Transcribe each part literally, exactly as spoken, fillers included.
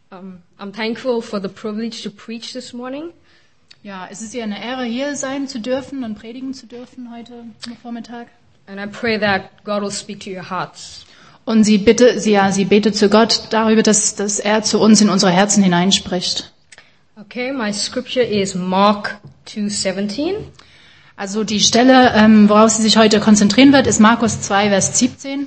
Um, I'm thankful for the privilege to preach this morning. Ja, es ist ja eine Ehre, hier sein zu dürfen und predigen zu dürfen heute am Vormittag. And I pray that God will speak to your hearts. Und sie bitte, sie, ja, sie betet zu Gott darüber, dass, dass er zu uns in unsere Herzen hineinspricht. Okay, my scripture is Mark two seventeen. Also die Stelle, ähm, worauf sie sich heute konzentrieren wird, ist Markus zwei, Vers siebzehn.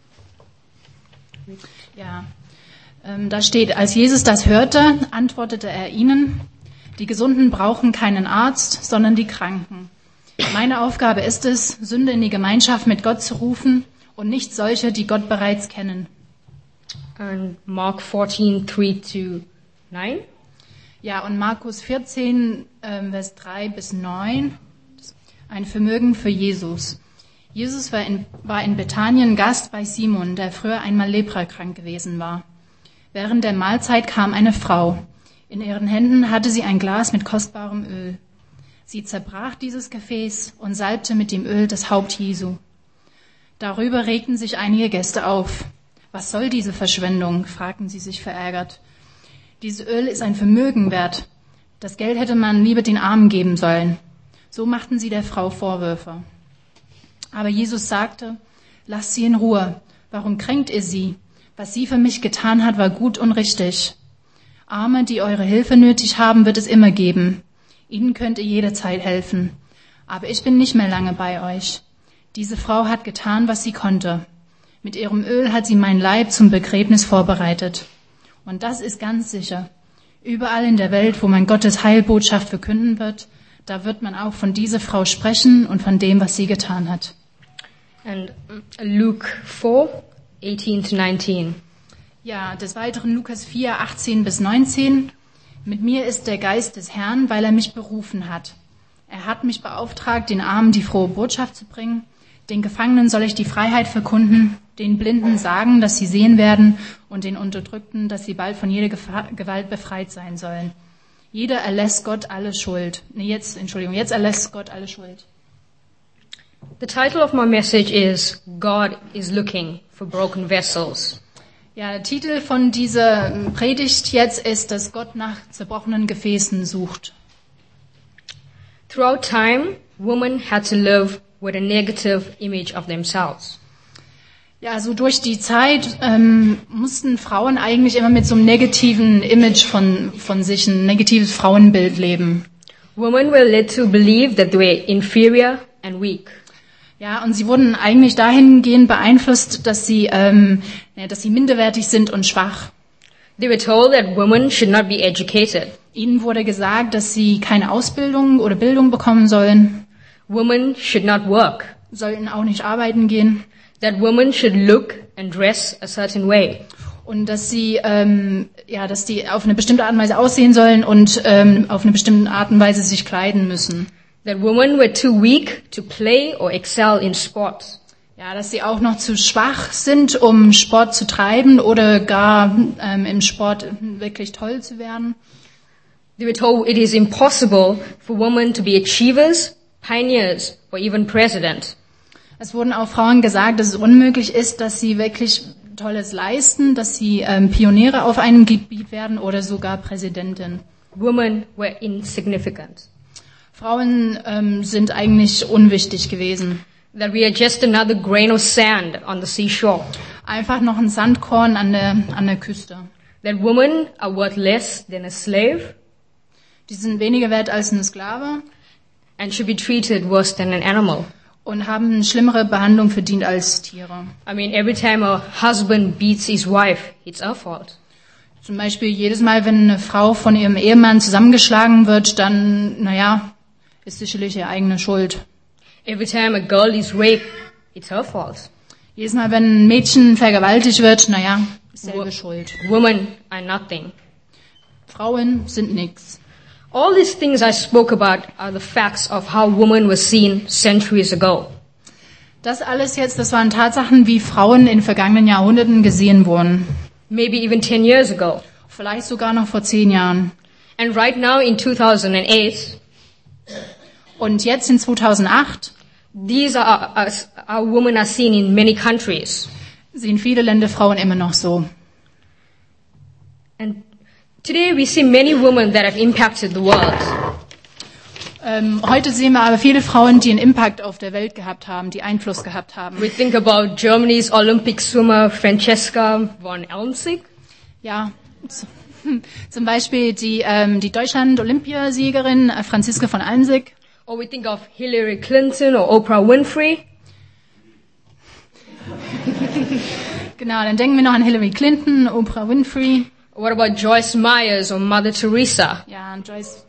Ja, ähm, da steht, als Jesus das hörte, antwortete er ihnen, die Gesunden brauchen keinen Arzt, sondern die Kranken. Meine Aufgabe ist es, Sünde in die Gemeinschaft mit Gott zu rufen und nicht solche, die Gott bereits kennen. And Mark fourteen three to nine. Ja, und Markus vierzehn, ähm, Vers drei bis neun, ein Vermögen für Jesus. Jesus war in, war in Bethanien Gast bei Simon, der früher einmal leprakrank gewesen war. Während der Mahlzeit kam eine Frau. In ihren Händen hatte sie ein Glas mit kostbarem Öl. Sie zerbrach dieses Gefäß und salbte mit dem Öl das Haupt Jesu. Darüber regten sich einige Gäste auf. Was soll diese Verschwendung? Fragten sie sich verärgert. Dieses Öl ist ein Vermögen wert. Das Geld hätte man lieber den Armen geben sollen. So machten sie der Frau Vorwürfe. Aber Jesus sagte, lasst sie in Ruhe. Warum kränkt ihr sie? Was sie für mich getan hat, war gut und richtig. Arme, die eure Hilfe nötig haben, wird es immer geben. Ihnen könnt ihr jederzeit helfen. Aber ich bin nicht mehr lange bei euch. Diese Frau hat getan, was sie konnte. Mit ihrem Öl hat sie mein Leib zum Begräbnis vorbereitet. Und das ist ganz sicher. Überall in der Welt, wo man Gottes Heilbotschaft verkünden wird, da wird man auch von dieser Frau sprechen und von dem, was sie getan hat. And Luke four eighteen to nineteen. Ja, des Weiteren Lukas vier, achtzehn bis neunzehn. Mit mir ist der Geist des Herrn, weil er mich berufen hat. Er hat mich beauftragt, den Armen die frohe Botschaft zu bringen. Den Gefangenen soll ich die Freiheit verkunden, den Blinden sagen, dass sie sehen werden und den Unterdrückten, dass sie bald von jeder Gefahr, Gewalt befreit sein sollen. Jeder erlässt Gott alle Schuld. Nee, jetzt, Entschuldigung, jetzt erlässt Gott alle Schuld. The title of my message is God is looking for broken vessels. Ja, der Titel von dieser Predigt jetzt ist, dass Gott nach zerbrochenen Gefäßen sucht. Throughout time, women had to live with a negative image of themselves. Ja, also durch die Zeit ähm, mussten Frauen eigentlich immer mit so einem negativen Image von, von sich, ein negatives Frauenbild leben. Women were led to believe that they were inferior and weak. Ja, und sie wurden eigentlich dahingehend beeinflusst, dass sie, ähm, ja, dass sie minderwertig sind und schwach. They were told that women should not be educated. Ihnen wurde gesagt, dass sie keine Ausbildung oder Bildung bekommen sollen. Women should not work. Sollten auch nicht arbeiten gehen. That women should look and dress a certain way. Und dass sie, ähm, ja, dass die auf eine bestimmte Art und Weise aussehen sollen und ähm, auf eine bestimmte Art und Weise sich kleiden müssen. That women were too weak to play or excel in sports. Ja, dass sie auch noch zu schwach sind, um Sport zu treiben oder gar ähm, im Sport wirklich toll zu werden. They were told it is impossible for women to be achievers, pioneers or even president. Es wurden auch Frauen gesagt, dass es unmöglich ist, dass sie wirklich Tolles leisten, dass sie ähm, Pioniere auf einem Gebiet werden oder sogar Präsidentin. Women were insignificant. Frauen ähm, sind eigentlich unwichtig gewesen. That we are just another grain of sand on the seashore. Einfach noch ein Sandkorn an der, an der Küste. That women are worth less than a slave. Die sind weniger wert als ein Sklave. And should be treated worse than an animal. Und haben eine schlimmere Behandlung verdient als Tiere. I mean, every time a husband beats his wife, it's her fault. Zum Beispiel jedes Mal, wenn eine Frau von ihrem Ehemann zusammengeschlagen wird, dann, naja, ist sicherlich ihre eigene Schuld. Every time a girl is raped, it's her fault. Jedes Mal, wenn ein Mädchen vergewaltigt wird, naja, ist selbe Wo- Schuld. Women are nothing. Frauen sind nix. All these things I spoke about are the facts of how women were seen centuries ago. Das alles jetzt, das waren Tatsachen, wie Frauen in vergangenen Jahrhunderten gesehen wurden. Maybe even ten years ago. Vielleicht sogar noch vor zehn Jahren. And right now in two thousand eight, Und jetzt in zweitausendacht these are, are, are women are seen in many countries. sehen viele Länder Frauen immer noch so. And Today we see many women that have impacted the world. Ähm, heute sehen wir aber viele Frauen, die einen Impact auf der Welt gehabt haben, die Einfluss gehabt haben. We think about Germany's Olympic swimmer Francesca von Elmsig. Ja, z- zum Beispiel die, ähm, die Deutschland-Olympiasiegerin äh, Franziska von Almsig. Or we think of Hillary Clinton or Oprah Winfrey. Genau, dann denken wir noch an Hillary Clinton, Oprah Winfrey. What about Joyce Myers or Mother Teresa? Ja, und Joyce.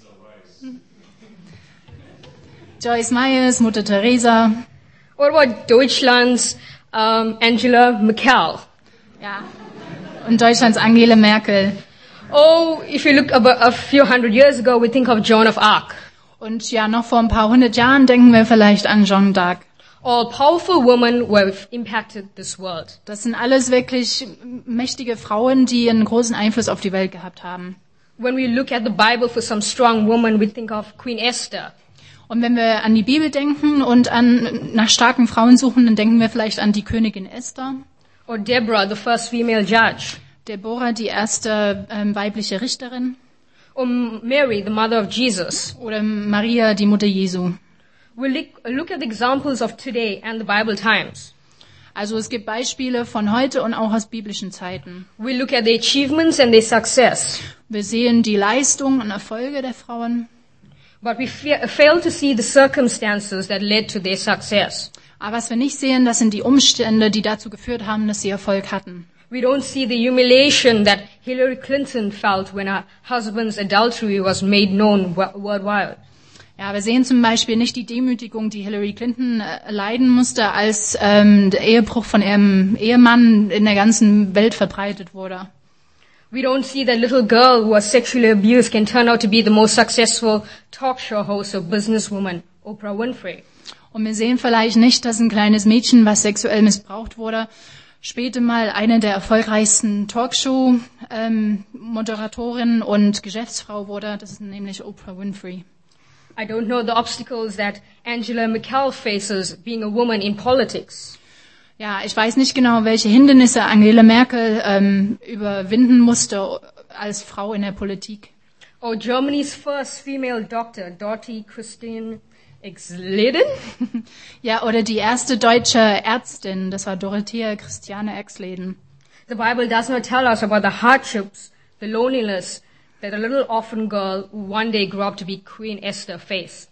Joyce Myers, Mutter Teresa. What about Deutschland's um, Angela Merkel? Ja. Und Deutschlands Angela Merkel. Oh, if you look about a few hundred years ago, we think of Joan of Arc. Und ja, noch vor ein paar hundert Jahren denken wir vielleicht an Jeanne d'Arc. All powerful women who have impacted this world. Das sind alles wirklich mächtige Frauen, die einen großen Einfluss auf die Welt gehabt haben. When we look at the Bible for some strong woman, we think of Queen Esther. Und wenn wir an die Bibel denken und an nach starken Frauen suchen, dann denken wir vielleicht an die Königin Esther. Or Deborah, the first female judge. Deborah, die erste ähm, weibliche Richterin. Or Mary, the mother of Jesus. Oder Maria, die Mutter Jesu. We look, look at the examples of today and the Bible times. Also es gibt Beispiele von heute und auch aus biblischen Zeiten. We look at their achievements and their success. Wir sehen die Leistung und Erfolge der Frauen. But we fa- fail to see the circumstances that led to their success. Aber was wir nicht sehen, das sind die Umstände, die dazu geführt haben, dass sie Erfolg hatten. We don't see the humiliation that Hillary Clinton felt when her husband's adultery was made known wo- worldwide. Ja, wir sehen zum Beispiel nicht die Demütigung, die Hillary Clinton äh, leiden musste, als ähm, der Ehebruch von ihrem Ehemann in der ganzen Welt verbreitet wurde. We don't see that little girl who was sexually abused can turn out to be the most successful talk show host or businesswoman, Oprah Winfrey. Und wir sehen vielleicht nicht, dass ein kleines Mädchen, was sexuell missbraucht wurde, später mal eine der erfolgreichsten Talkshow-Moderatorin ähm, und Geschäftsfrau wurde. Das ist nämlich Oprah Winfrey. I don't know the obstacles that Angela Merkel faces being a woman in politics. Ja, ich weiß nicht genau, welche Hindernisse Angela Merkel ähm, überwinden musste als Frau in der Politik. Or Germany's first female doctor, Dorothy Christine Exleden. Ja, oder die erste deutsche Ärztin, das war Dorothea Christiane Exleden. The Bible does not tell us about the hardships, the loneliness that a little orphan girl who one day grew up to be Queen Esther faced.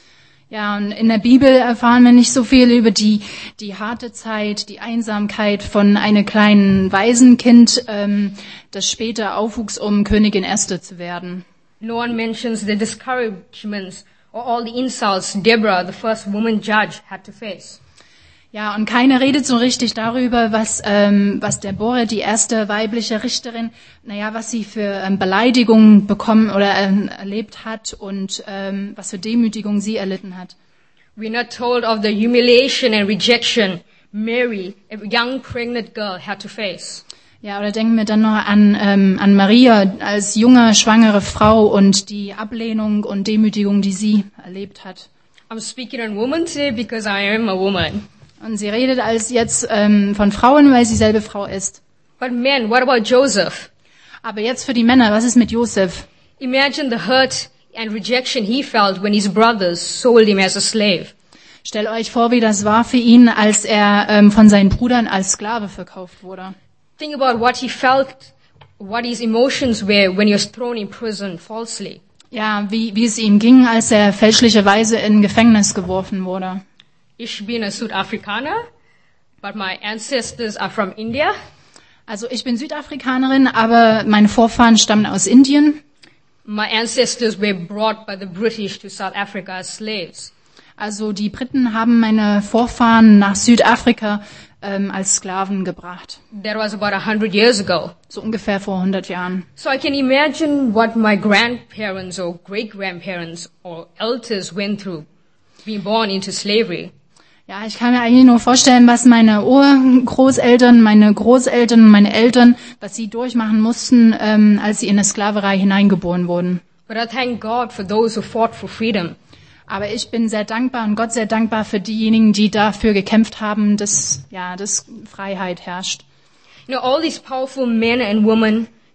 Ja, und in der Bibel erfahren wir nicht so viel über die die harte Zeit, die Einsamkeit von einem kleinen Waisenkind, ähm, das später aufwuchs, um Königin Esther zu werden. No one mentions the discouragements or all the insults Deborah, the first woman judge, had to face. Ja, und keiner redet so richtig darüber, was ähm, was Deborah, die erste weibliche Richterin, naja, was sie für ähm, Beleidigungen bekommen oder ähm, erlebt hat und ähm, was für Demütigungen sie erlitten hat. We're not told of the humiliation and rejection Mary, a young pregnant girl, had to face. Ja, oder denken wir dann noch an ähm, an Maria als junge schwangere Frau und die Ablehnung und Demütigung, die sie erlebt hat. I'm speaking on women today because I am a woman. Und sie redet als jetzt ähm, von Frauen, weil sie selbe Frau ist. But men, what about Joseph? Aber jetzt für die Männer, was ist mit Josef? Imagine the hurt and rejection he felt when his brothers sold him as a slave. Stellt euch vor, wie das war für ihn, als er ähm, von seinen Brüdern als Sklave verkauft wurde. Think about what he felt, what his emotions were when he was thrown in prison falsely. Ja, wie, wie es ihm ging, als er fälschlicherweise in Gefängnis geworfen wurde. Ich bin a Südafrikaner, but my ancestors are from India. Also ich bin Südafrikanerin, aber meine Vorfahren stammen aus Indien. My ancestors were brought by the British to South Africa as slaves. Also die Briten haben meine Vorfahren nach Südafrika ähm, als Sklaven gebracht. That was about a hundred years ago. So ungefähr vor hundert Jahren. So I can imagine what my grandparents or great-grandparents or elders went through being born into slavery. Ja, ich kann mir eigentlich nur vorstellen, was meine Urgroßeltern, meine Großeltern, meine Eltern, was sie durchmachen mussten, ähm, als sie in eine Sklaverei hineingeboren wurden. But I thank God for those who fought for freedom. Aber ich bin sehr dankbar und Gott sehr dankbar für diejenigen, die dafür gekämpft haben, dass, ja, dass Freiheit herrscht. You know, all these powerful men and women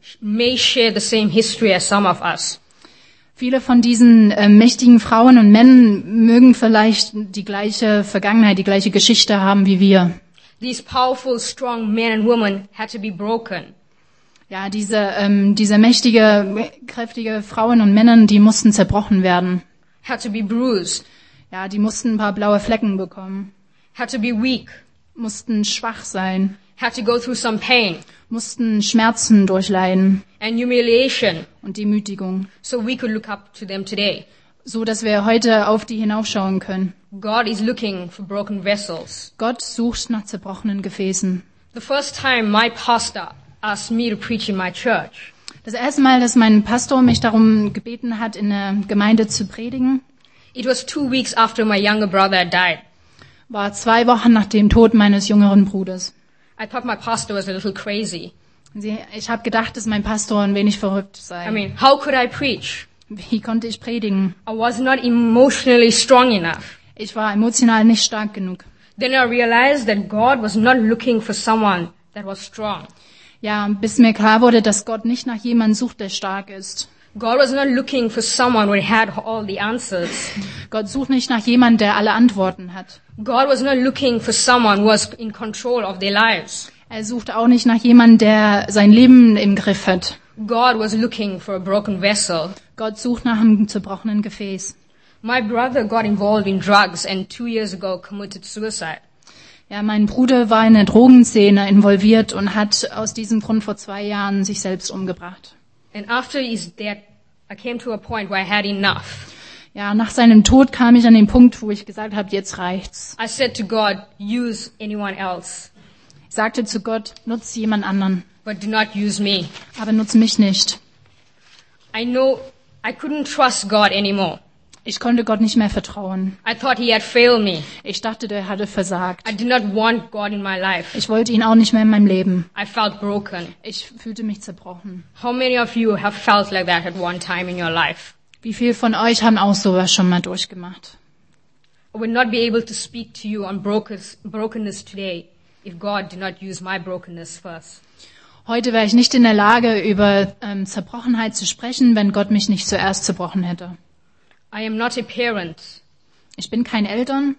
may share the same history as some of us. Viele von diesen äh, mächtigen Frauen und Männern mögen vielleicht die gleiche Vergangenheit, die gleiche Geschichte haben wie wir. These powerful, strong men and women had to be broken. Ja, diese, ähm, diese mächtige, kräftige Frauen und Männer, die mussten zerbrochen werden. Had to be bruised. Ja, die mussten ein paar blaue Flecken bekommen, Had to be weak. mussten schwach sein, Had to go through some pain mussten Schmerzen durchleiden and humiliation und Demütigung, so we could look up to them today. so dass wir heute auf die hinaufschauen können. God is looking for broken vessels. Gott sucht nach zerbrochenen Gefäßen. The first time my pastor asked me to preach in my church, Das erste Mal, dass mein Pastor mich darum gebeten hat, in der Gemeinde zu predigen, it was two weeks after my younger brother had died. war zwei Wochen nach dem Tod meines jüngeren Bruders. I thought my pastor was a little crazy. Sie, ich habe gedacht, dass mein Pastor ein wenig verrückt I sei. mean, how could I preach? Wie konnte ich predigen? I was not emotionally strong enough. Ich war emotional nicht stark genug. Then I realized that God was not looking for someone that was strong. Ja, bis mir klar wurde, dass Gott nicht nach jemandem sucht, der stark ist. God was not looking for someone who had all the answers. Gott sucht nicht nach jemandem, der alle Antworten hat. God was not looking for someone who was in control of their lives. Er sucht auch nicht nach jemandem, der sein Leben im Griff hat. God was looking for a broken vessel. Gott sucht nach einem zerbrochenen Gefäß. My brother got involved in drugs and two years ago committed suicide. Ja, mein Bruder war in der Drogenszene involviert und hat aus diesem Grund vor zwei Jahren sich selbst umgebracht. And after his death, I came to a point where I had enough. Ja, nach seinem Tod kam ich an den Punkt, wo ich gesagt habe, jetzt reicht's. I said to God, use anyone else, Ich sagte zu Gott, nutz jemand anderen, but do not use me. aber nutz mich nicht. I know I couldn't trust God anymore. Ich konnte Gott nicht mehr vertrauen. I thought he had failed me. Ich dachte, der hatte versagt. I did not want God in my life. Ich wollte ihn auch nicht mehr in meinem Leben. I felt broken. Ich fühlte mich zerbrochen. How many of you have felt like that at one time in your life? Wie viele von euch haben auch sowas schon mal durchgemacht? I would not be able to speak to you on brokenness brokenness today if God did not use my brokenness first. Heute wäre ich nicht in der Lage, über ähm, Zerbrochenheit zu sprechen, wenn Gott mich nicht zuerst zerbrochen hätte. I am not a parent, Ich bin kein Eltern,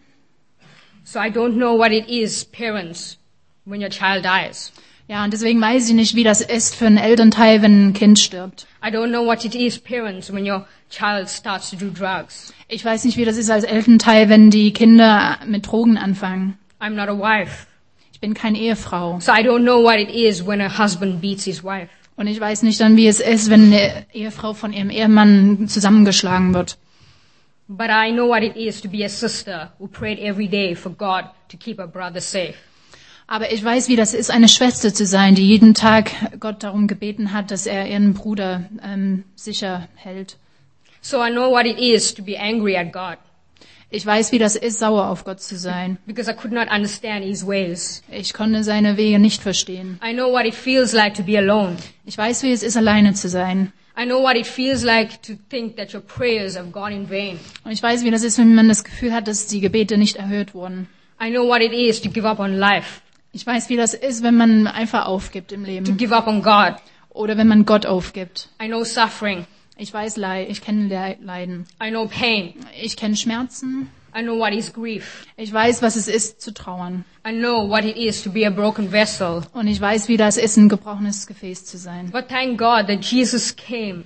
so I don't know what it is, parents, when your child dies. ja, und deswegen weiß ich nicht, wie das ist für einen Elternteil, wenn ein Kind stirbt. I don't know what it is, parents, when your child starts to do drugs. Ich weiß nicht, wie das ist als Elternteil, wenn die Kinder mit Drogen anfangen. I'm not a wife, Ich bin keine Ehefrau. so I don't know what it is when a husband beats his wife. Und ich weiß nicht dann, wie es ist, wenn eine Ehefrau von ihrem Ehemann zusammengeschlagen wird. But I know what it is to be a sister who prayed every day for God to keep her brother safe. Aber ich weiß, wie das ist, eine Schwester zu sein, die jeden Tag Gott darum gebeten hat, dass er ihren Bruder ähm, sicher hält. So I know what it is to be angry at God Ich weiß, wie das ist, sauer auf Gott zu sein. because I could not understand his ways. Ich konnte seine Wege nicht verstehen. I know what it feels like to be alone. Ich weiß, wie es ist, alleine zu sein. I know what it feels like to think that your prayers have gone in vain. Und ich weiß, wie das ist, wenn man das Gefühl hat, dass die Gebete nicht erhört wurden. I know what it is to give up on life, Ich weiß, wie das ist, wenn man einfach aufgibt im to Leben. give up on God. Oder wenn man Gott aufgibt. I know suffering. Ich weiß, Leid, ich kenne Le- Leiden. I know pain. Ich kenne Schmerzen. I know what is grief. Ich weiß, was es ist, zu trauern. I know what it is to be a broken vessel. Und ich weiß, wie das ist, ein gebrochenes Gefäß zu sein. But thank God that Jesus came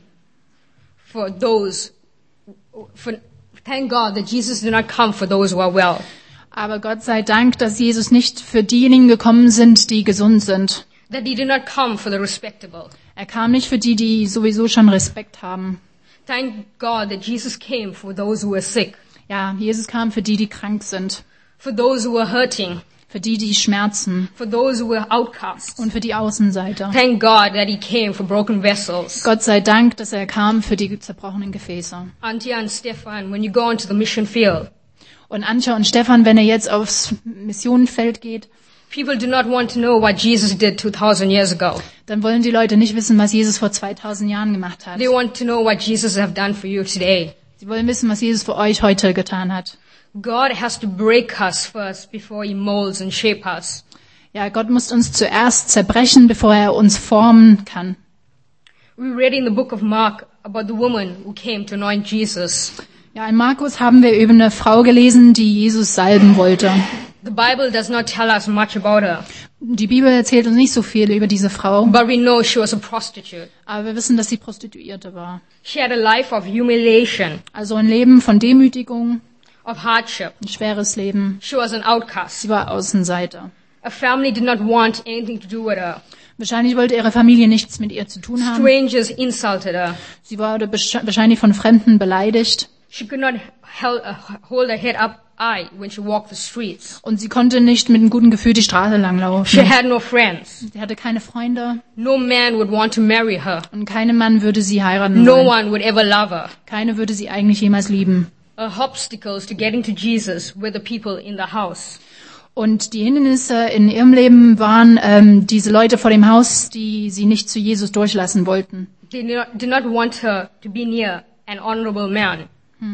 for those, for, thank God that Jesus did not come for those who are well. Aber Gott sei Dank, dass Jesus nicht für diejenigen gekommen sind, die gesund sind. That he did not come for the respectable. Er kam nicht für die, die sowieso schon Respekt haben. Thank God that Jesus came for those who were sick, Ja, Jesus kam für die, die krank sind. for those who were hurting, Für die, die schmerzen. for those who were outcasts. Und für die Außenseiter. Thank God that he came for broken vessels. Gott sei Dank, dass er kam für die zerbrochenen Gefäße. Antje and Stefan, when you go onto the mission field, Und Antje und Stefan, wenn er jetzt aufs Missionenfeld geht, people do not want to know what Jesus did two thousand years ago. dann wollen die Leute nicht wissen, was Jesus vor zweitausend Jahren gemacht hat. They want to know what Jesus have done for you today. Sie wollen wissen, was Jesus für euch heute getan hat. God has to break us first before he molds and shape us. Ja, Gott muss uns zuerst zerbrechen, bevor er uns formen kann. We read in the book of Mark about the woman who came to anoint Jesus. Ja, in Markus haben wir über eine Frau gelesen, die Jesus salben wollte. The Bible does not tell us much about her, Die Bibel erzählt uns nicht so viel über diese Frau, but we know she was a prostitute. aber wir wissen, dass sie Prostituierte war. She had a life of humiliation, Also ein Leben von Demütigung, of hardship. ein schweres Leben. She was an outcast. Sie war Außenseiter. Her family did not want anything to do with her. Wahrscheinlich wollte ihre Familie nichts mit ihr zu tun haben. Strangers insulted her. Sie wurde besch- wahrscheinlich von Fremden beleidigt. She could not hel- uh, hold her head up high when she walked the streets. Und sie konnte nicht mit einem guten Gefühl die Straße She langlaufen. had no friends. Sie hatte keine Freunde No man would want to marry her. und kein Mann würde sie heiraten No wollen. one would ever love her. Keine würde sie eigentlich jemals lieben. Her obstacles to getting to Jesus were the people in the house. Und die Hindernisse in ihrem Leben waren ähm, diese Leute vor dem Haus, die sie nicht zu Jesus durchlassen wollten. They did not, did not want her to be near an honorable man,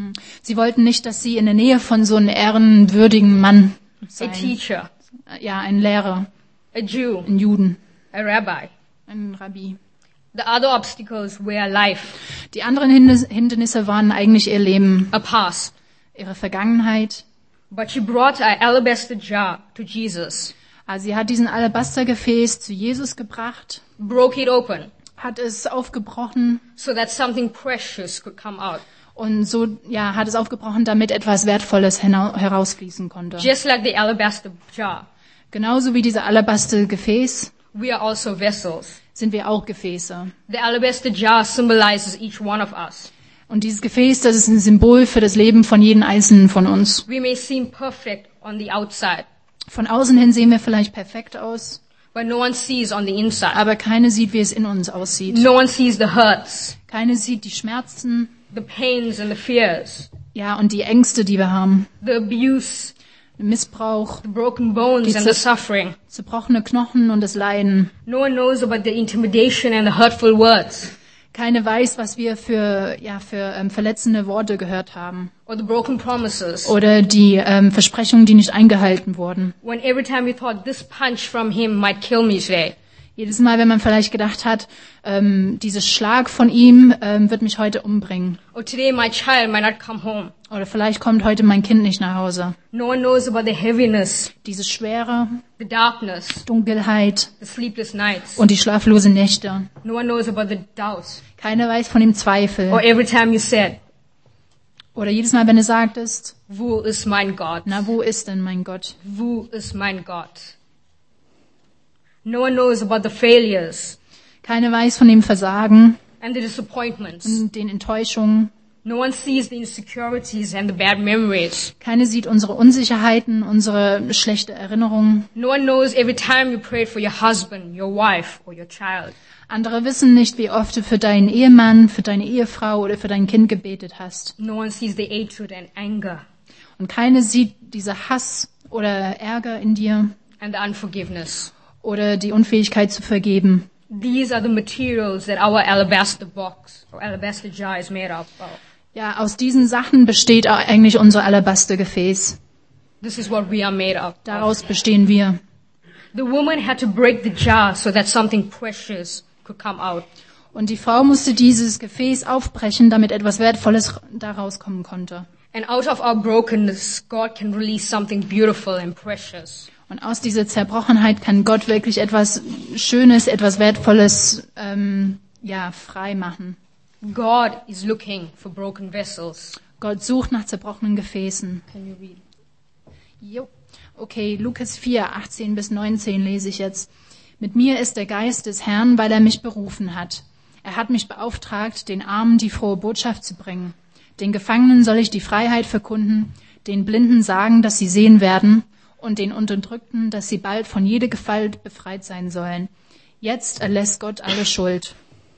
Sie wollten nicht, dass sie in der Nähe von so einem ehrenwürdigen Mann a sein. teacher, Ja, ein Lehrer, a Jew, ein Juden, a rabbi. ein Rabbi. The other obstacles were life, Die anderen Hindes- Hindernisse waren eigentlich ihr Leben, a past. ihre Vergangenheit. But she brought an alabaster jar to Jesus, Also sie hat diesen Alabastergefäß zu Jesus gebracht, broke it open hat es aufgebrochen so that something precious could come out. und so, ja, hat es aufgebrochen, damit etwas Wertvolles hena- herausfließen konnte. Just like the alabaster jar, Genauso wie dieser Alabastergefäß we are also vessels. sind wir auch Gefäße. The alabaster jar symbolizes each one of us. Und dieses Gefäß, das ist ein Symbol für das Leben von jedem Einzelnen von uns. We may seem perfect on the outside, Von außen hin sehen wir vielleicht perfekt aus, but no one sees on the inside. aber keine sieht, wie es in uns aussieht. No one sees the hurts, Keine sieht die Schmerzen, the pains and the fears, ja, und die Ängste, die wir haben. the abuse, Den Missbrauch, the broken bones Die and the zer- suffering. zerbrochene Knochen und das Leiden. No one knows about the intimidation and the hurtful words, Keine weiß, was wir für, ja, für ähm, verletzende Worte gehört haben. or the broken promises. Oder die ähm, Versprechungen, die nicht eingehalten wurden. When every time we thought this punch from him might kill me today, Jedes Mal, wenn man vielleicht gedacht hat, ähm, dieser Schlag von ihm ähm, wird mich heute umbringen. or today my child might not come home. Oder vielleicht kommt heute mein Kind nicht nach Hause. No one knows about the heaviness, Diese Schwere, the darkness, Dunkelheit the sleepless nights. und die schlaflosen Nächte. No one knows about the doubt. Keiner weiß von dem Zweifel. Or every time you said, Oder jedes Mal, wenn du sagtest, wo is mein Gott? na, wo ist denn mein Gott? Wo is mein Gott? No one knows about the failures Keiner weiß von dem Versagen and the disappointments. und den Enttäuschungen. No one sees the insecurities and the bad memories. Keiner sieht unsere Unsicherheiten, unsere schlechte Erinnerungen. No one knows every time you prayed for your husband, your wife, or your child. Andere wissen nicht, wie oft du für deinen Ehemann, für deine Ehefrau oder für dein Kind gebetet hast. No one sees the hatred and anger Und keiner sieht dieser Hass oder Ärger in dir and the unforgiveness. oder die Unfähigkeit zu vergeben. These are the materials that our alabaster box or alabaster jar is made up of. Ja, aus diesen Sachen besteht eigentlich unser Alabastergefäß. This is what we are made of. Daraus bestehen wir. The woman had to break the jar so that something precious could come out. Und die Frau musste dieses Gefäß aufbrechen, damit etwas Wertvolles daraus kommen konnte. And out of our brokenness, God can release something beautiful and precious. Und aus dieser Zerbrochenheit kann Gott wirklich etwas Schönes, etwas Wertvolles, ähm, ja, frei machen. God is looking for broken vessels. Gott sucht nach zerbrochenen Gefäßen. Can you read? Jo. Okay, Lukas vier, achtzehn bis neunzehn lese ich jetzt. Mit mir ist der Geist des Herrn, weil er mich berufen hat. Er hat mich beauftragt, den Armen die frohe Botschaft zu bringen. Den Gefangenen soll ich die Freiheit verkunden, den Blinden sagen, dass sie sehen werden, und den Unterdrückten, dass sie bald von jeder Gewalt befreit sein sollen. Jetzt erlässt Gott alle Schuld.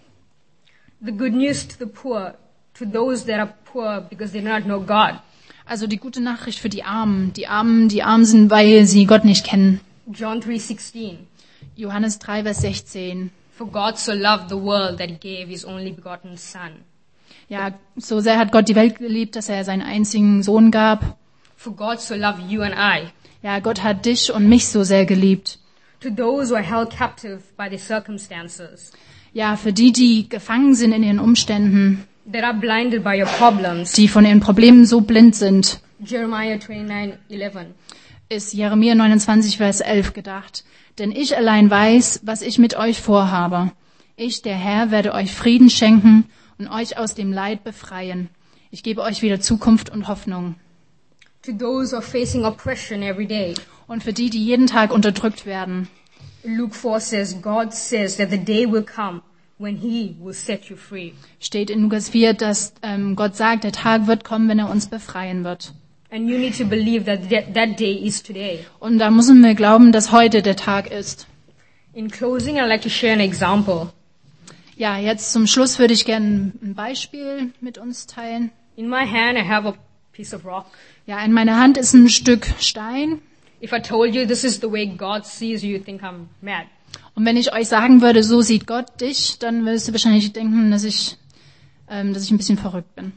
The good news to the poor, to those that are poor because they do not know God. Also die gute Nachricht für die Armen. Die Armen, die arm sind, weil sie Gott nicht kennen. John three sixteen. Johannes drei, Vers sechzehn. For God so loved the world that he gave his only begotten Son. Ja, so sehr hat Gott die Welt geliebt, dass er seinen einzigen Sohn gab. For God so loved you and I. Ja, Gott hat dich und mich so sehr geliebt. To those who are held captive by their circumstances. Ja, für die, die gefangen sind in ihren Umständen, that are blinded by your problems. die von ihren Problemen so blind sind, Jeremiah twenty-nine eleven. ist Jeremia neunundzwanzig, Vers elf gedacht. Denn ich allein weiß, was ich mit euch vorhabe. Ich, der Herr, werde euch Frieden schenken und euch aus dem Leid befreien. Ich gebe euch wieder Zukunft und Hoffnung. To those who are facing oppression every day. Und für die, die jeden Tag unterdrückt werden. Luke four says, God says that the day will come when he will set you free. Steht in Lukas vier, dass ähm, Gott sagt, der Tag wird kommen, wenn er uns befreien wird. And you need to believe that that, that day is today. Und da müssen wir glauben, dass heute der Tag ist. In closing, I'd like to share an example. Ja, jetzt zum Schluss würde ich gerne ein Beispiel mit uns teilen. In my hand, I have a piece of rock. Ja, in meiner Hand ist ein Stück Stein. If I told you this is the way God sees you, you'd think I'm mad. Und wenn ich euch sagen würde, so sieht Gott dich, dann würdest du wahrscheinlich denken, dass ich, ähm, dass ich ein bisschen verrückt bin.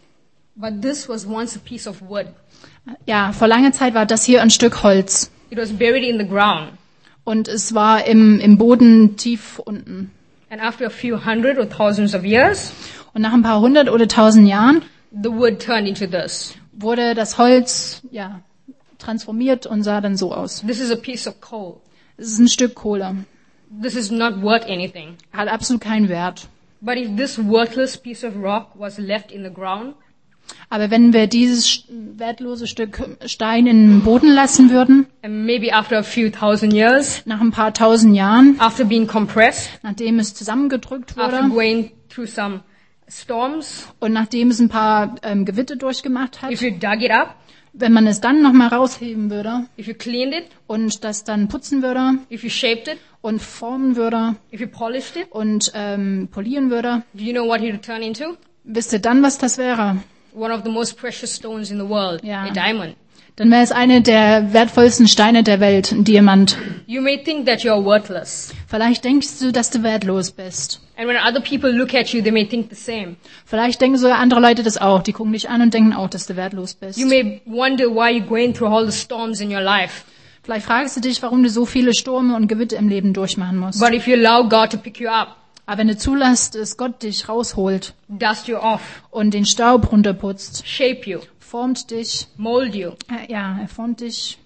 But this was once a piece of wood. Ja, vor langer Zeit war das hier ein Stück Holz. It was buried in the ground. Und es war im, im Boden tief unten. And after a few hundred or thousands of years, Und nach ein paar hundert oder tausend Jahren the wood turned into this. wurde das Holz, ja, transformiert und sah dann so aus. This is a piece of coal. Es ist ein Stück Kohle. This is not worth anything. Hat absolut keinen Wert. But if this worthless piece of rock was left in the ground, Aber wenn wir dieses sch- wertlose Stück Stein in den Boden lassen würden, and maybe after a few thousand years, nach ein paar tausend Jahren, after being compressed, nachdem es zusammengedrückt after wurde going through some storms, und nachdem es ein paar ähm, Gewitter durchgemacht hat, if you dug it up, wenn man es dann nochmal rausheben würde if you cleaned it, und das dann putzen würde if you shaped it, und formen würde if you polished it, und ähm, polieren würde, do you know what it would turn into? wisst ihr dann, was das wäre? One of the most precious stones in the world, Ja. a diamond. Dann wäre es eine der wertvollsten Steine der Welt, ein Diamant. You may think that you're worthless. Vielleicht denkst du, dass du wertlos bist. And when other people look at you, they may think the same. Vielleicht denken sogar andere Leute das auch. Die gucken dich an und denken auch, dass du wertlos bist. You may wonder why you're going through all the storms in your life. Vielleicht fragst du dich, warum du so viele Stürme und Gewitter im Leben durchmachen musst. But if you allow God to pick you up, Aber wenn du zulässt, dass Gott dich rausholt dust you off, und den Staub runterputzt, shape you, formt dich, mold you, äh, ja, er formt dich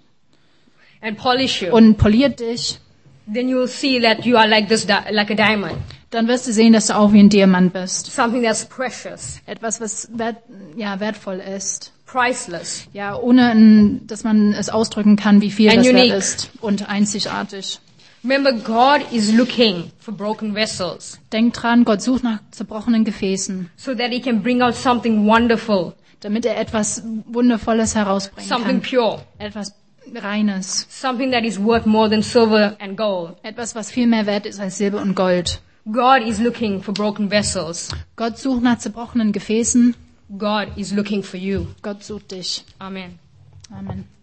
and polish you, und poliert dich, then you will see that you are like this, di- like a diamond. dann wirst du sehen, dass du auch wie ein Diamant bist. Something that's precious, Etwas, was wert, ja, wertvoll ist. priceless. Ja, ohne, ein, dass man es ausdrücken kann, wie viel And das wert unique. ist. Und einzigartig. Remember, God is looking for broken vessels Denk dran, Gott sucht nach zerbrochenen Gefäßen, so that he can bring out something wonderful, damit er etwas Wundervolles herausbringen something kann. pure, Etwas Reines. something that is worth more than silver and gold. Etwas, was viel mehr wert ist als Silber und Gold. God is looking for broken vessels. Gott sucht nach zerbrochenen Gefäßen. God is looking for you. Gott sucht dich. Amen. Amen.